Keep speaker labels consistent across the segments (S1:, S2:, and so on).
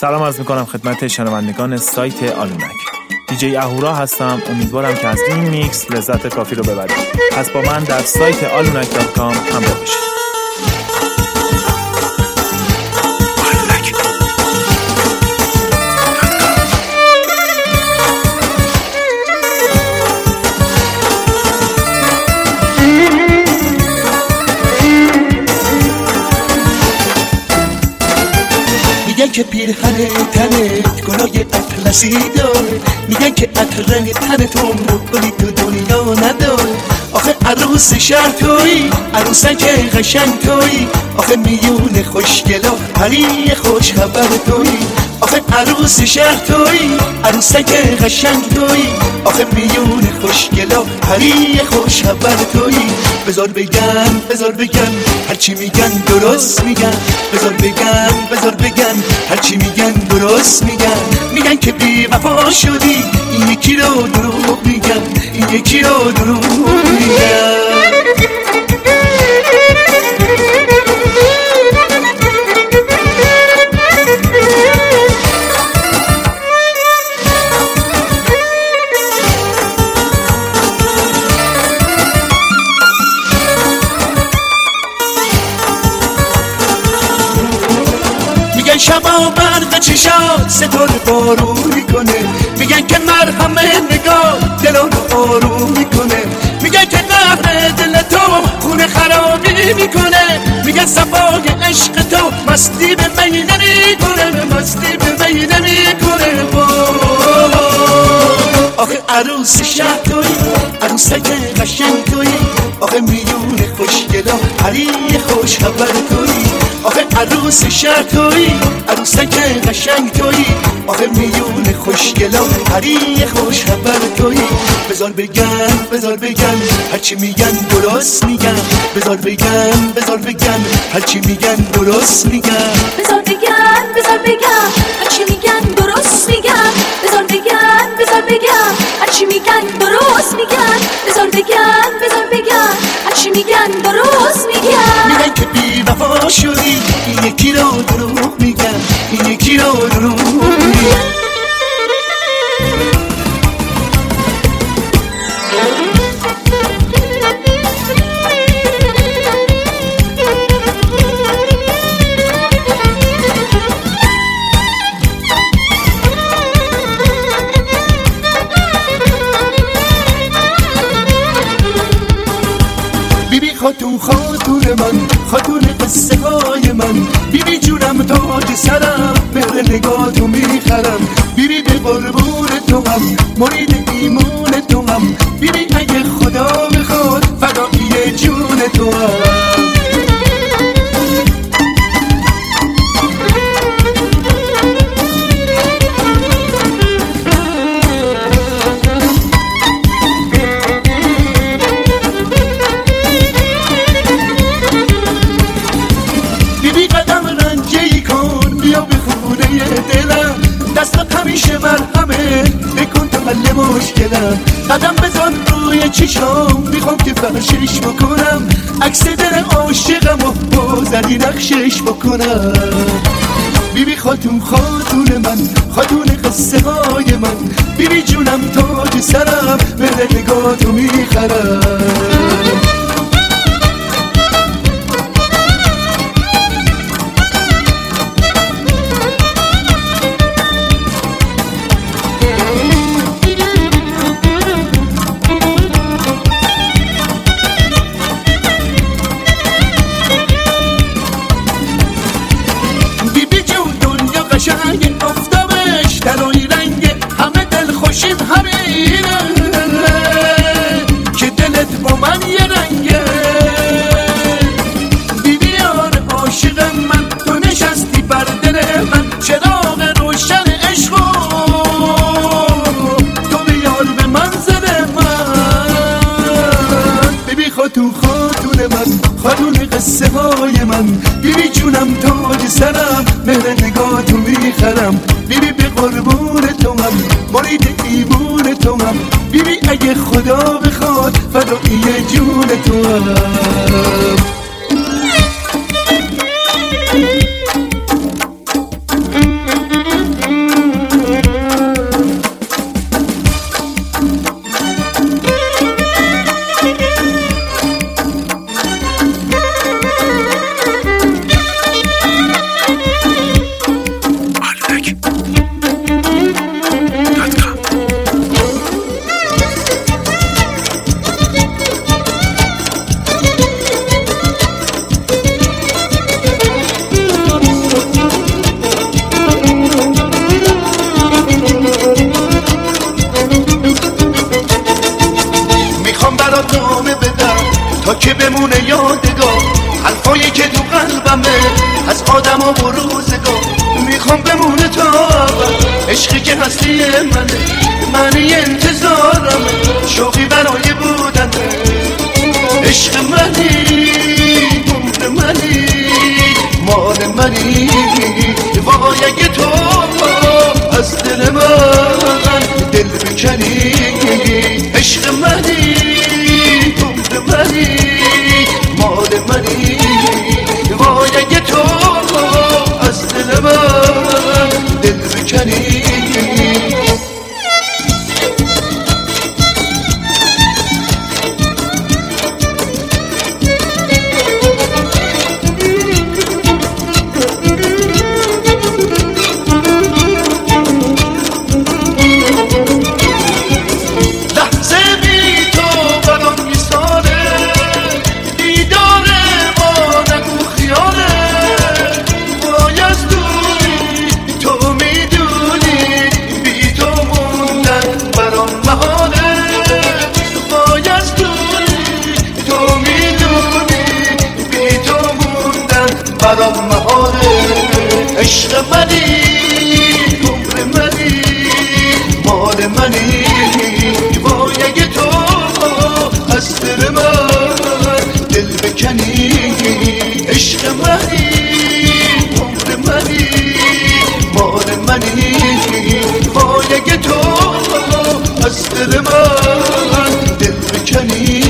S1: سلام عرض میکنم خدمت شنوندگان سایت آلونک. دیجی اهورا هستم. امیدوارم که از این میکس لذت کافی رو ببرید. پس با من در سایت alunach.com همراه باشید.
S2: میگن که پیرهن تنت گلای اطلسی داره، میگن که عطر رنگ تن تو گلی تو دنیا نداره. آخه عروس شهر تویی، عروسک قشنگ تویی، آخه میون خوشگلا پری خوش خبر تویی. آخه عروس شهر تویی، عروسک قشنگ تویی، آخه میون خوشگلا پری خوش خبر تویی. بذار بگن هرچی میگن درست میگن، بذار بگن هرچی میگن درست میگن که بی وفا شدی، این یکی رو دروغ میگن، این یکی رو دروغ میگن. میگن شبا برق چشات ستاره بارون میکنه، میگن که مرهم نگاه دلان آروم میکنه، میگن که قهر دل تو خونه خرابی میکنه، میگن صفای عشق تو مستی به می نمیکنه، مستی به می نمیکنه. آخه عروس شهر تویی، عروسک قشنگ تویی، آخه میون خوشگلا پری خوش خبر تویی. آخه عروس شهر تویی، عروسک قشنگ تویی، آخه میون خوشگلا پری خوش خبر تویی. بذار بگن هرچی میگن درست میگن، بذار بگن هرچی میگن درست میگن،
S3: بذار بگن هرچی میگن درست میگن، بذار بگن هرچی میگن درست میگن، بذار بگن هرچی میگن درست میگن.
S2: میگن که بی وفا شدی، این یکی رو دروغ میگن، این یکی رو دروغ میگن. بیبی خاتون من، خاتون قصه های من، بیبی جونم تاج سرم، مهر نگاهتو میخرم، بیبی به قربون تو هم، مرید ایمون تو هم، بیبی اگه خدا بخواد فدایی جون تو هم. دستت همیشه مرهمه، بکن تا حل مشکلم، قدم بزن روی چشام، میخوام که فرشش بکنم، عکس دل عاشقم و بازدی نقشش بکنم. بیبی خاتون من، خاتون قصه های من، بیبی جونم تاج سرم، مهر نگاهتو میخرم. قشنگ افتابش دلای رنگ همه دل خوشیم همینه، که دلت با من یه رنگه. بیبیار عاشق من، تو نشستی بر دل من، چراغ روشن عشقو تو بیار به منزل من. بیبی خاتون من، خاتون قصه های من، بیبی جونم تاج سرم، مهر نگاهتو میخرم، بیبی به قربون تو هم، مرید ایمون تو هم، بیبی اگه خدا بخواد فدایی جون تو هم. قلبمه، از آدم و روزگار میخوام بمونه تا عشقی که هستی منه، معنی انتظارمه، شوقی برای بودنه، عشق منی، عمر منی، مال منی، وای اگه تو از دل من دل بکنی، عشق منی، عمر منی، مال منی، وای اگه تو از دل من دل بکنی. برام مهاره، عشق منی، عمر منی، مال منی، وای اگه تو از دل من دل بکنی، عشق منی، عمر منی، مال منی، وای اگه تو از دل من دل بکنی.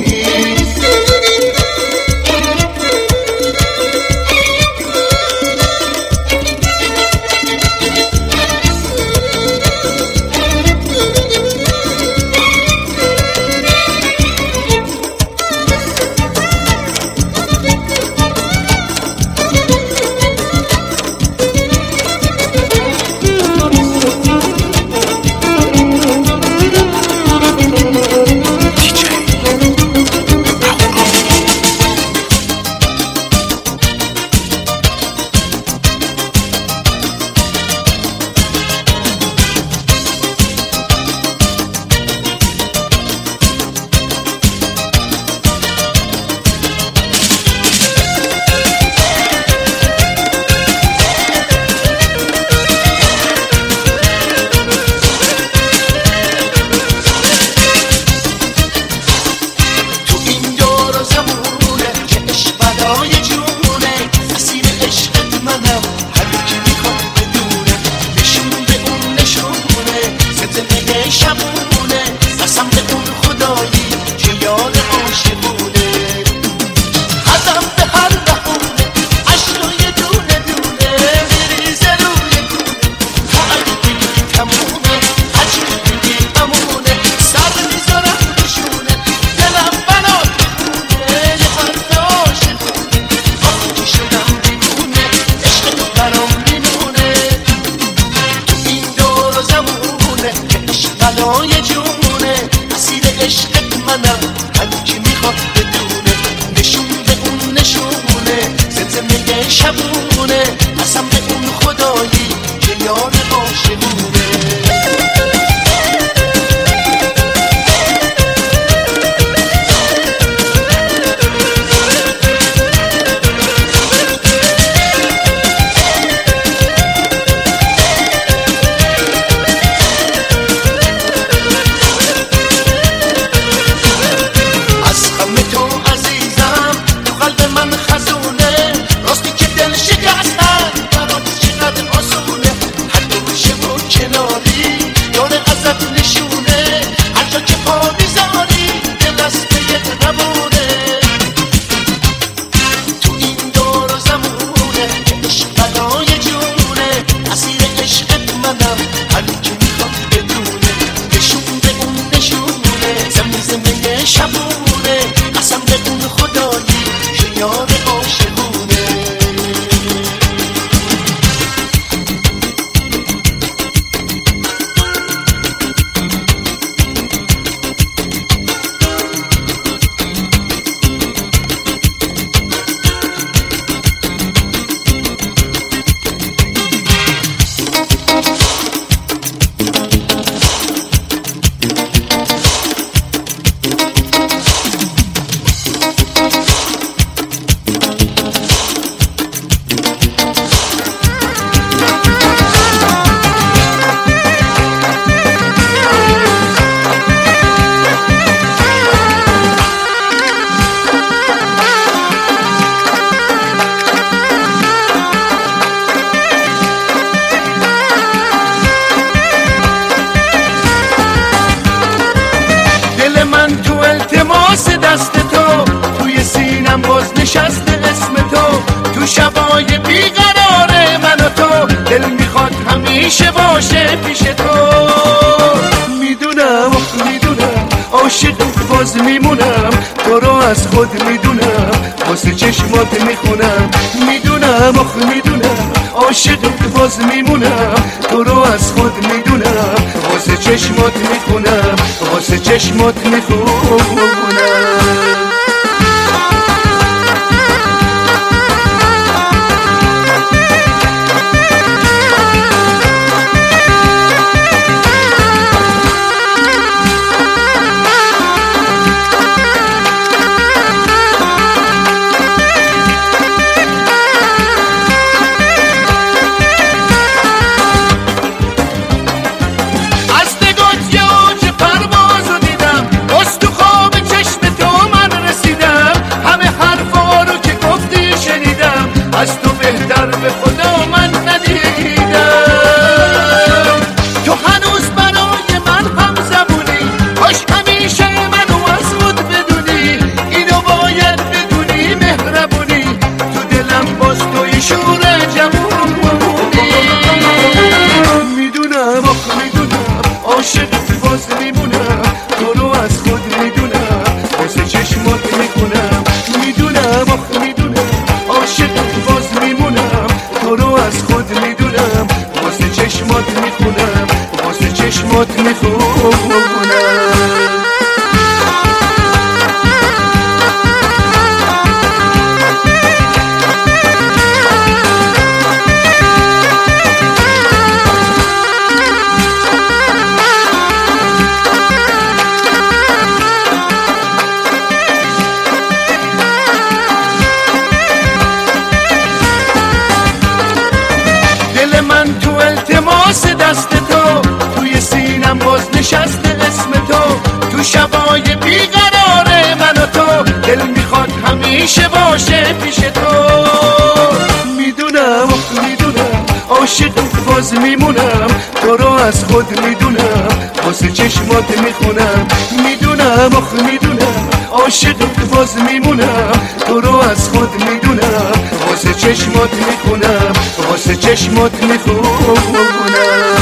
S2: شبونه قسم به اون خدایی که یار عاشقونه. از غم تو عزیزم تو قلب من خزونه، راستی که دل تو شبای بیقرار من و تو، دل میخواد همیشه باشه پیش تو. میدونم عاشق باز میمونم، تو رو از خود میدونم، واسه چشمات میخونم. میدونم عاشق باز میمونم، تو رو از خود میدونم، واسه چشمات میخونم، واسه چشمات میخونم. از تو بهتر به خدا من ندیدم، تو هنوز برای من هم زبونی، کاش همیشه منو از خود بدونی، اینو باید بدونی مهربونی، تو دلم باز توی شور جوونی. میدونم عاشق باز میمونم، تو رو از خود میدونم، واسه چشمات میخونم. میدونم عاشق باز میمونم، تو رو از خود میدونم، واسه چشمات میخونم، واسه چشمات میخونم. دست تو توی سینم باز نشسته اسم تو، تو شبای بیقرار من و تو، دل میخواد همیشه باشه پیش تو. میدونم عاشق باز میمونم، تو رو از خود میدونم، واسه چشمات میخونم. میدونم عاشق باز میمونم، تو رو از خود میدونم، واسه چشمات میخونم، واسه چشمات میخونم.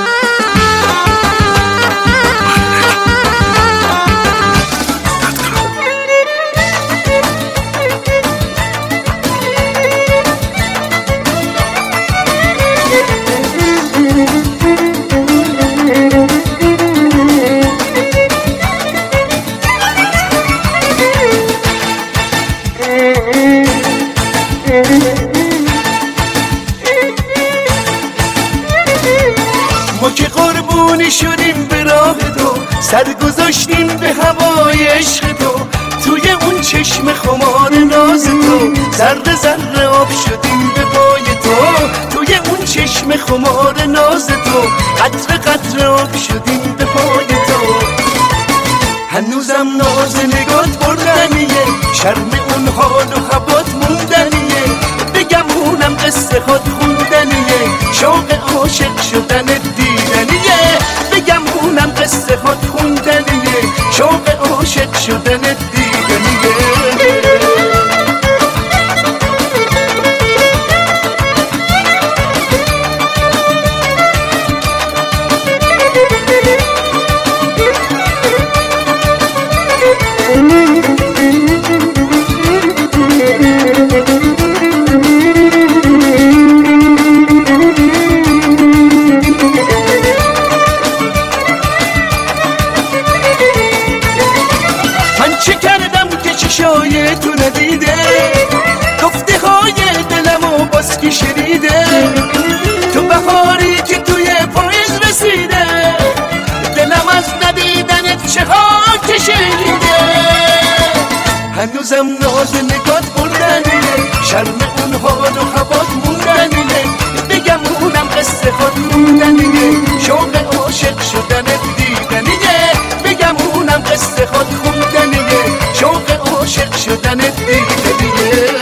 S2: ما که قربونی شدیم به راه تو، سر گذاشتیم به هوای عشق تو، توی اون چشم خمار ناز تو، ذره ذره آب شدیم به پای تو، توی اون چشم خمار ناز تو، قطره قطره آب شدیم به پای تو. هنوزم ناز نگات بردنیه، شرم اون حال و خبات موندنیه، بگم اونم قصه خود خوندنیه، شوق عاشق شدن دیدنیه، بگم اونم قصه خود خوندنیه، شوق عاشق شدن دیدنیه. چشای تو ندیده، گفته های دلمو باز کی شنیده، تو بهاری که توی پاییز رسیده، دلم از ندیدنت چه ها کشیده. هنوزم ناز نگات بردنیه، شرم اون حال و خبات موندنیه، بگم اونم قصه خود خوندنیه، شوق عاشق شدن دیدنیه، بگم اونم قصه خود خوندنیه، شوق عاشق شدن دیدنیه.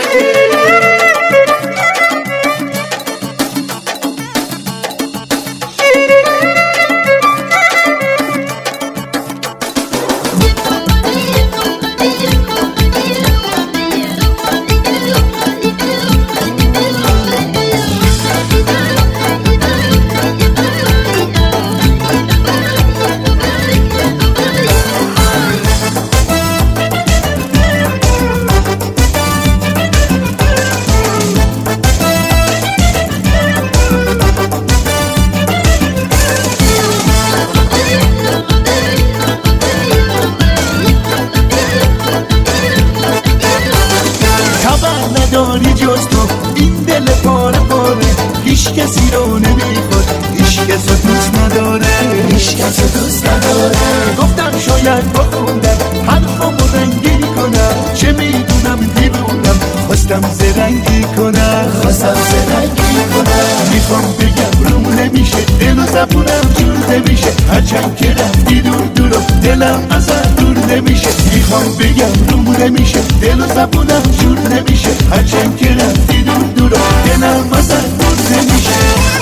S2: هیچ کسی رو نمیخواد، هیچ کس رو دوست نداره، هیچ کس رو دوست نداره. گفتم شاید با خوندم حرفامو رنگی کنم، چه میدونم دیوونم خواستم زرنگی کنم، خواستم زرنگی کنم. میخوام بگم روم نمیشه، دل و زبونم جور نمیشه، هرچند که رفتی دور دور دلم ازت دور نمیشه. میخوام بگم روم نمیشه، دل و زبونم جور نمیشه، هرچند که رفتی دور دور دلم ازت دور نمیشه.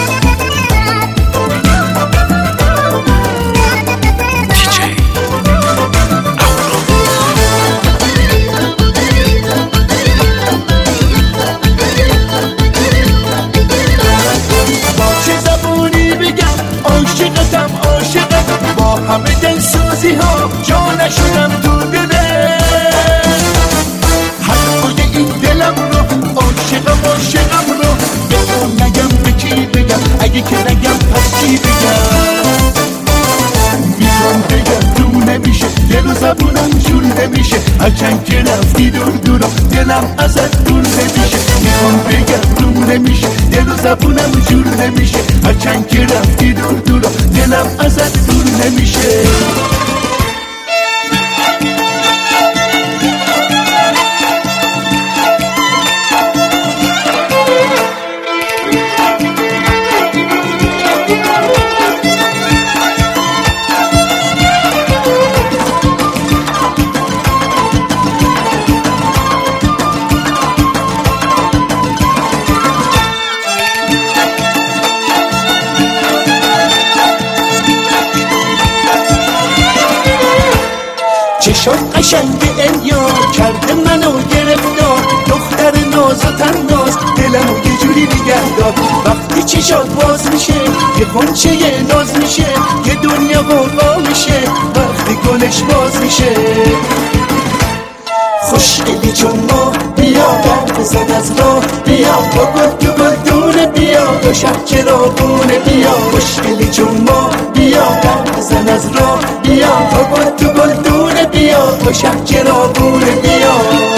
S2: عاشقتم با همه دلسوزی ها، جا نشدم تو دله. حرفای این دلم رو عاشقم رو به تو نگم، به کی بگم؟ اگه که نگم پس کی بگم؟ میخوام بگم رو نمیشه، دل و زبونم جور نمیشه، هرچند که رفتی دور دور دلم ازت دور نمیشه. میخوام بگم رو نمیشه، دل و زبونم جور نمیشه، هرچند که رفتی دور دور دلم ازت دور نمیشه. چشم قشنگ انیار کرده منو گرفتار، دختر ناز و تناز دلمو یه جوری نگه دار. وقتی چشات باز میشه یه غنچه ناز میشه، یه دنیا غوغا میشه وقتی گلش باز میشه. خوشگلی چون ما بیا در بزن از راه، بیا با گل تو گلدونه، بیا دو شب چراغونه، بیا خوشگلی چون ما بیا در بزن از راه، بیا با گل تو گلدونه، بیا دو شب چراغونه، بیا.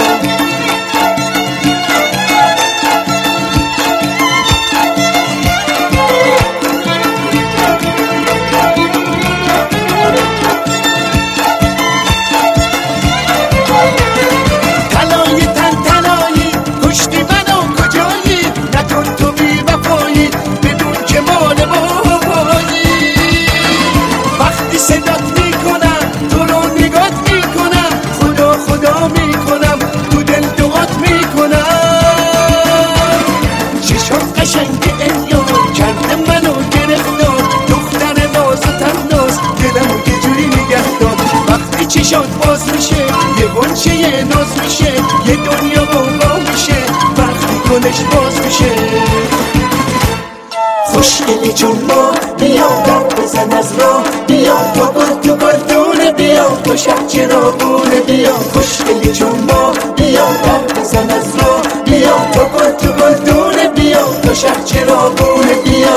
S2: چشات باز میشه یه غنچه ناز میشه، یه دنیا غوغا میشه وقتی گلش باز میشه. خوشگلی چون ما بیا در بزن از راه، بیا تو گل تو گلدونه، بیا تو شب چراغونه، بیا خوشگلی چون ما بیا در بزن از راه، بیا تو گل تو گلدونه، بیا تو شب چراغونه، بیا.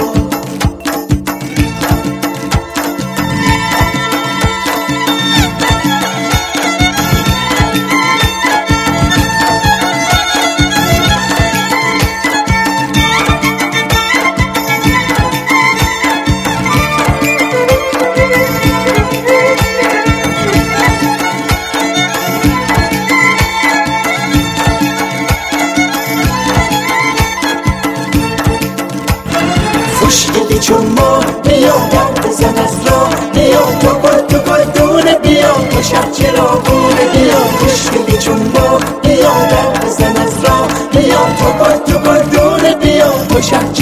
S2: خوشگلی چون ما بیا در بزن از راه، بیا تو گل تو گلدونه، بیا تو شب چراغونه، بیا خوشگلی چون ما بیا در بزن از راه، بیا تو گل تو گلدونه، بیا تو شب